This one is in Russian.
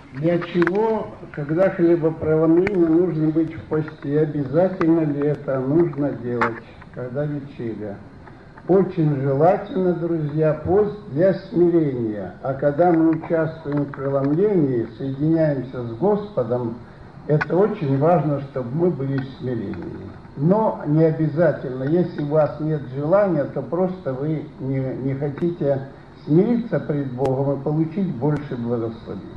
Для чего, когда хлебопреломление, нужно быть в посте? Обязательно ли это нужно делать, когда вечеря? Очень желательно, друзья, пост для смирения. А когда мы участвуем в преломлении, соединяемся с Господом, это очень важно, чтобы мы были в смирении. Но не обязательно. Если у вас нет желания, то просто вы не хотите смириться пред Богом и получить больше благословения.